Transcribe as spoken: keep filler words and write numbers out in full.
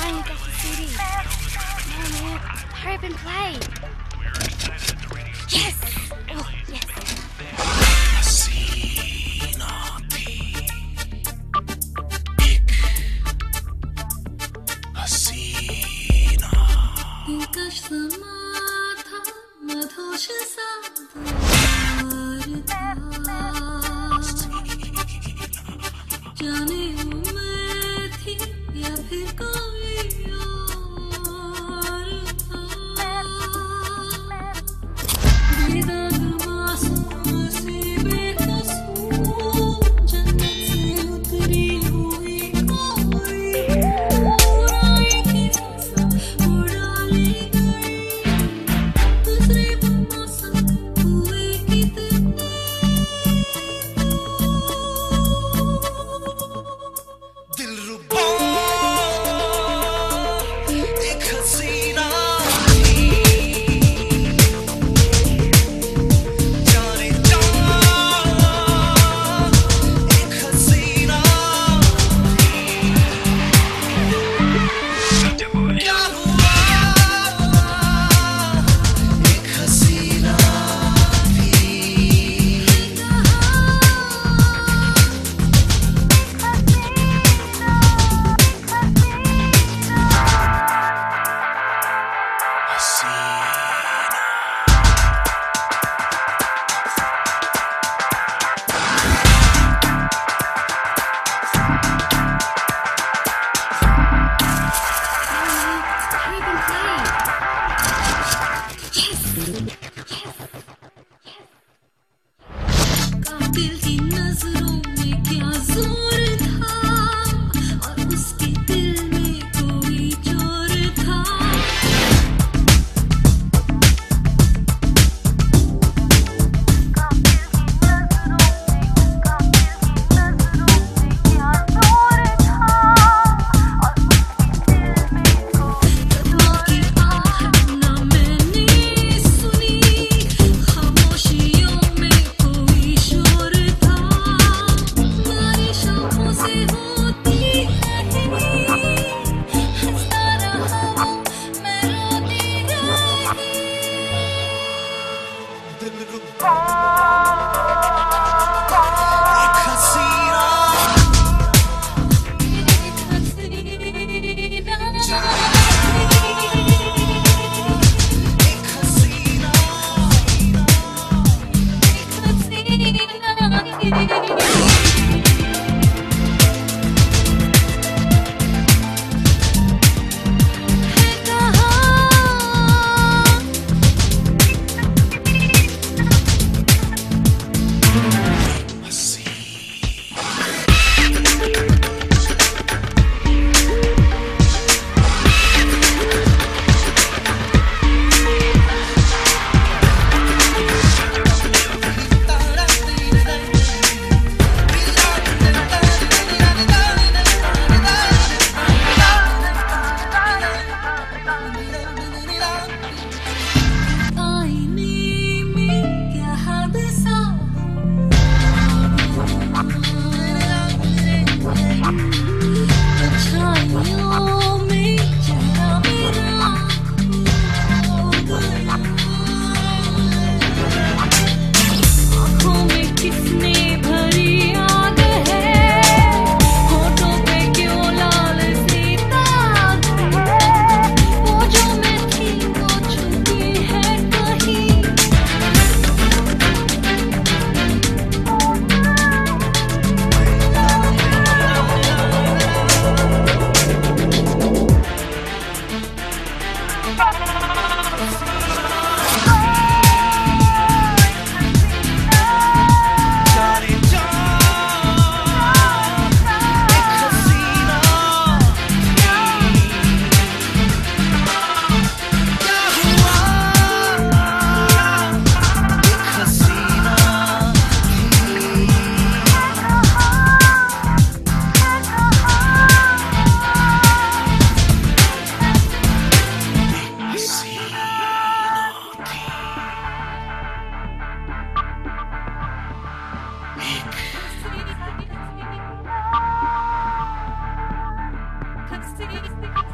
finally got the C D. Come on, man. Hurry up and play. Yes! Oh, yes. दिलकश समा था मधुश सा प्यार था जाने मैं थी या फिर कोई और था बेदाग मासूम सी बेकसूर जन्नत से उतरी हुई कोई बुराई की फसल उड़ा ले गई दूसरे मौसम हुए कितने दिलरुबा एक हसीना जाने जा एक हसीना क्या हुआ एक हसीना Hurry up and play. Yes! कातिल की नजरों में क्या जोर था और उसके दिल में कोई चोर था कदमों की आहट न मैंने सुनी खामोशियों में कोई शोर था बारिश आँखों से होती है हंसता रहा मैं रोती रही दिलरुबा एक हसीना एक हसीना आईने में क्या हादसा छाइयों में चेहरा मेरा खो गया आँखों में किसने भरी आग है होठों पे क्यों लाल सी दाग है वो जो मैं थी वो छुपी है कहीं जाने जा एक हसीना क्या हुआ एक हसीना हंसी